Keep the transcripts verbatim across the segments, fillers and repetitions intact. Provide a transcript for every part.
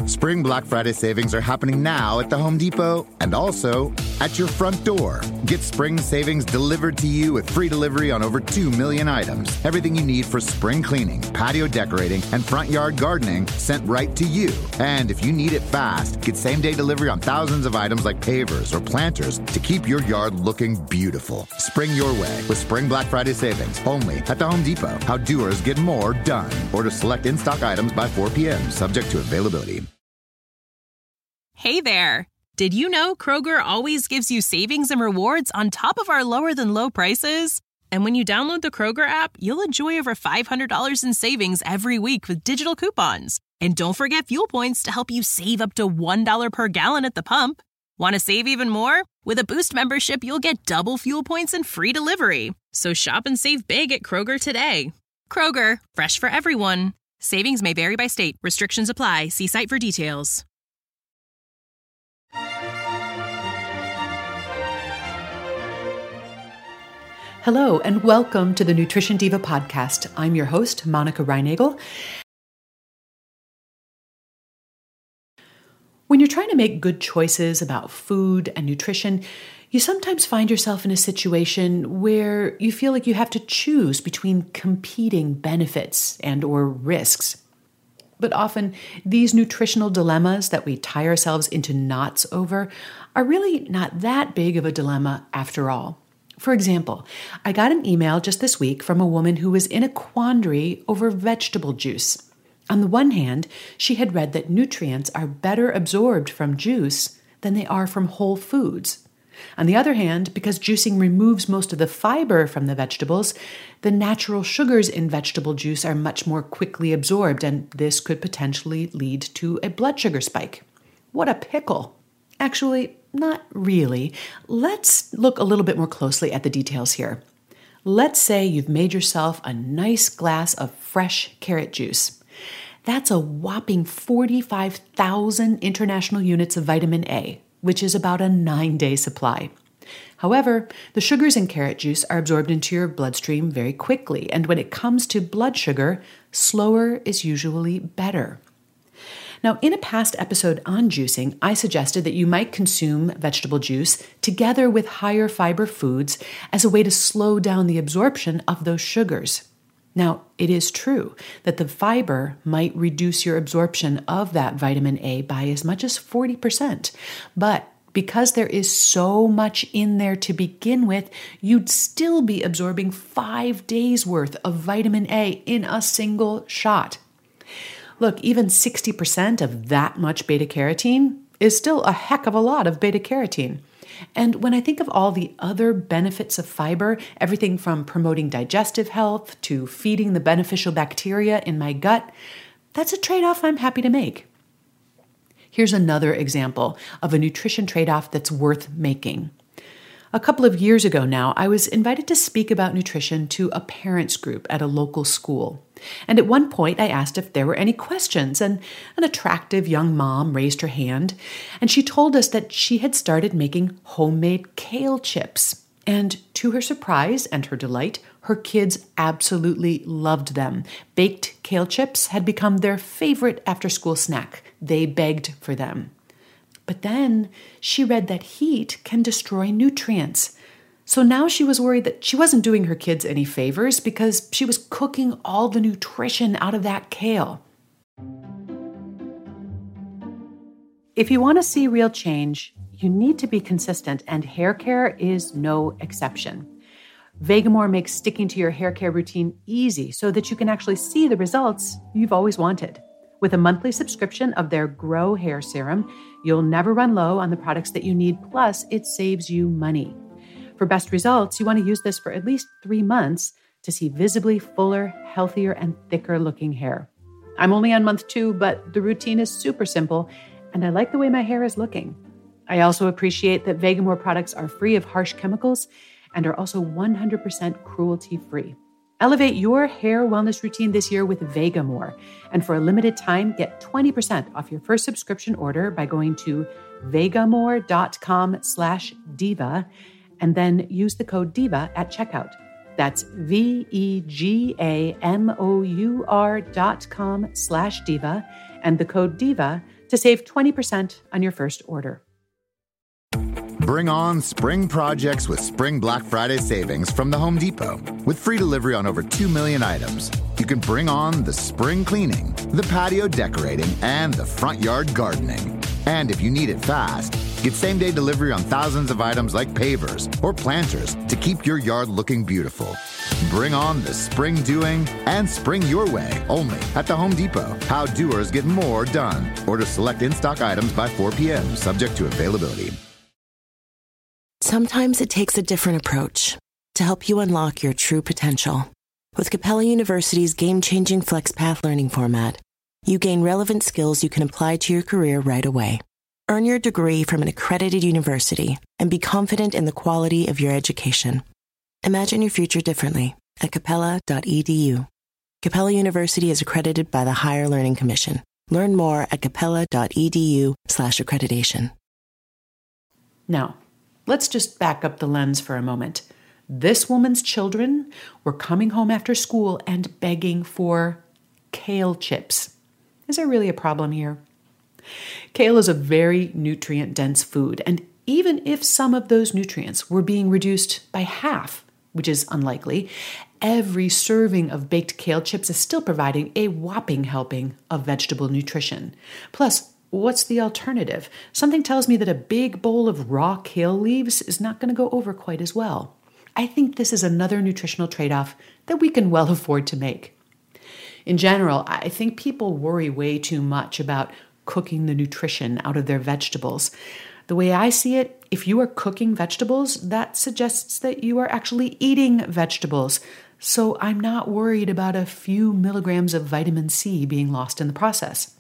Spring Black Friday savings are happening now at the Home Depot and also at your front door. Get spring savings delivered to you with free delivery on over two million items. Everything you need for spring cleaning, patio decorating, and front yard gardening sent right to you. And if you need it fast, get same-day delivery on thousands of items like pavers or planters to keep your yard looking beautiful. Spring your way with Spring Black Friday savings only at the Home Depot. How doers get more done. Order select in-stock items by four p.m. subject to availability. Hey there! Did you know Kroger always gives you savings and rewards on top of our lower-than-low prices? And when you download the Kroger app, you'll enjoy over five hundred dollars in savings every week with digital coupons. And don't forget fuel points to help you save up to one dollar per gallon at the pump. Want to save even more? With a Boost membership, you'll get double fuel points and free delivery. So shop and save big at Kroger today. Kroger, fresh for everyone. Savings may vary by state. Restrictions apply. See site for details. Hello, and welcome to the Nutrition Diva podcast. I'm your host, Monica Reinagel. When you're trying to make good choices about food and nutrition, you sometimes find yourself in a situation where you feel like you have to choose between competing benefits and or risks. But often, these nutritional dilemmas that we tie ourselves into knots over are really not that big of a dilemma after all. For example, I got an email just this week from a woman who was in a quandary over vegetable juice. On the one hand, she had read that nutrients are better absorbed from juice than they are from whole foods. On the other hand, because juicing removes most of the fiber from the vegetables, the natural sugars in vegetable juice are much more quickly absorbed, and this could potentially lead to a blood sugar spike. What a pickle! Actually, not really. Let's look a little bit more closely at the details here. Let's say you've made yourself a nice glass of fresh carrot juice. That's a whopping forty-five thousand international units of vitamin A, which is about a nine-day supply. However, the sugars in carrot juice are absorbed into your bloodstream very quickly, and when it comes to blood sugar, slower is usually better. Now, in a past episode on juicing, I suggested that you might consume vegetable juice together with higher fiber foods as a way to slow down the absorption of those sugars. Now, it is true that the fiber might reduce your absorption of that vitamin A by as much as forty percent, but because there is so much in there to begin with, you'd still be absorbing five days worth of vitamin A in a single shot. Look, even sixty percent of that much beta-carotene is still a heck of a lot of beta-carotene. And when I think of all the other benefits of fiber, everything from promoting digestive health to feeding the beneficial bacteria in my gut, that's a trade-off I'm happy to make. Here's another example of a nutrition trade-off that's worth making. A couple of years ago now, I was invited to speak about nutrition to a parents group at a local school. And at one point, I asked if there were any questions, and an attractive young mom raised her hand, and she told us that she had started making homemade kale chips. And to her surprise and her delight, her kids absolutely loved them. Baked kale chips had become their favorite after-school snack. They begged for them. But then she read that heat can destroy nutrients. So now she was worried that she wasn't doing her kids any favors because she was cooking all the nutrition out of that kale. If you want to see real change, you need to be consistent, and hair care is no exception. Vegamour makes sticking to your hair care routine easy so that you can actually see the results you've always wanted. With a monthly subscription of their Grow Hair Serum, you'll never run low on the products that you need, plus it saves you money. For best results, you want to use this for at least three months to see visibly fuller, healthier, and thicker looking hair. I'm only on month two, but the routine is super simple, and I like the way my hair is looking. I also appreciate that Vegamour products are free of harsh chemicals and are also one hundred percent cruelty-free. Elevate your hair wellness routine this year with Vegamour. And for a limited time, get twenty percent off your first subscription order by going to vegamour.com slash diva and then use the code DIVA at checkout. That's V-E-G-A-M-O-U-R dot com slash diva and the code DIVA to save twenty percent on your first order. Bring on spring projects with Spring Black Friday savings from the Home Depot. With free delivery on over two million items, you can bring on the spring cleaning, the patio decorating, and the front yard gardening. And if you need it fast, get same-day delivery on thousands of items like pavers or planters to keep your yard looking beautiful. Bring on the spring doing and spring your way only at the Home Depot. How doers get more done. Order select in-stock items by four p.m. subject to availability. Sometimes it takes a different approach to help you unlock your true potential. With Capella University's game-changing FlexPath learning format, you gain relevant skills you can apply to your career right away. Earn your degree from an accredited university and be confident in the quality of your education. Imagine your future differently at capella dot e d u. Capella University is accredited by the Higher Learning Commission. Learn more at capella dot e d u slash accreditation. Now, let's just back up the lens for a moment. This woman's children were coming home after school and begging for kale chips. Is there really a problem here? Kale is a very nutrient-dense food, and even if some of those nutrients were being reduced by half, which is unlikely, every serving of baked kale chips is still providing a whopping helping of vegetable nutrition. Plus, what's the alternative? Something tells me that a big bowl of raw kale leaves is not going to go over quite as well. I think this is another nutritional trade-off that we can well afford to make. In general, I think people worry way too much about cooking the nutrition out of their vegetables. The way I see it, if you are cooking vegetables, that suggests that you are actually eating vegetables. So I'm not worried about a few milligrams of vitamin C being lost in the process.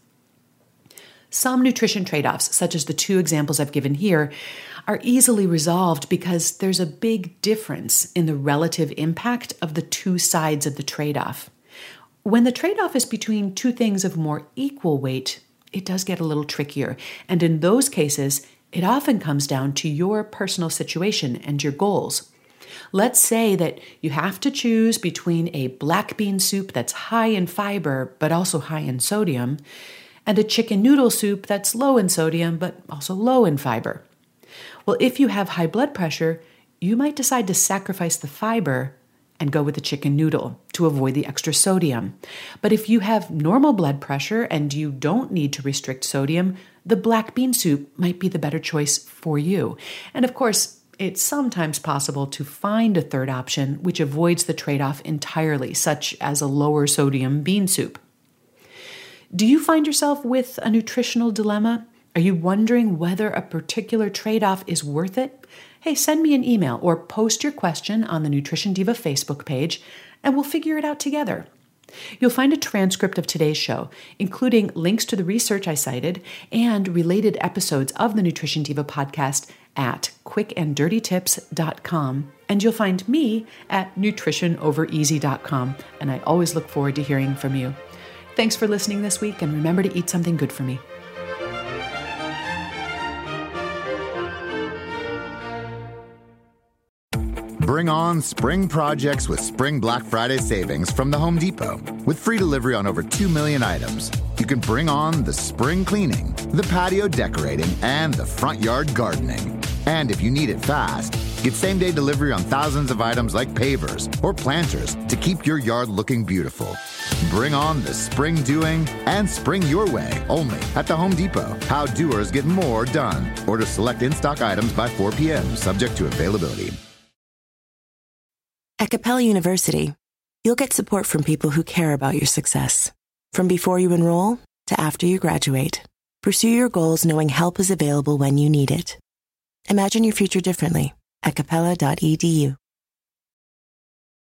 Some nutrition trade-offs, such as the two examples I've given here, are easily resolved because there's a big difference in the relative impact of the two sides of the trade-off. When the trade-off is between two things of more equal weight, it does get a little trickier. And in those cases, it often comes down to your personal situation and your goals. Let's say that you have to choose between a black bean soup that's high in fiber but also high in sodium, and a chicken noodle soup that's low in sodium but also low in fiber. Well, if you have high blood pressure, you might decide to sacrifice the fiber and go with the chicken noodle to avoid the extra sodium. But if you have normal blood pressure and you don't need to restrict sodium, the black bean soup might be the better choice for you. And of course, it's sometimes possible to find a third option which avoids the trade-off entirely, such as a lower sodium bean soup. Do you find yourself with a nutritional dilemma? Are you wondering whether a particular trade-off is worth it? Hey, send me an email or post your question on the Nutrition Diva Facebook page, and we'll figure it out together. You'll find a transcript of today's show, including links to the research I cited and related episodes of the Nutrition Diva podcast at quick and dirty tips dot com. And you'll find me at nutrition over easy dot com. And I always look forward to hearing from you. Thanks for listening this week, and remember to eat something good for me. Bring on spring projects with Spring Black Friday savings from the Home Depot. With free delivery on over two million items, you can bring on the spring cleaning, the patio decorating, and the front yard gardening. And if you need it fast, get same-day delivery on thousands of items like pavers or planters to keep your yard looking beautiful. Bring on the spring doing and spring your way only at the Home Depot. How doers get more done. Order select in-stock items by four p.m. subject to availability. At Capella University, you'll get support from people who care about your success. From before you enroll to after you graduate, pursue your goals knowing help is available when you need it. Imagine your future differently at capella dot e d u.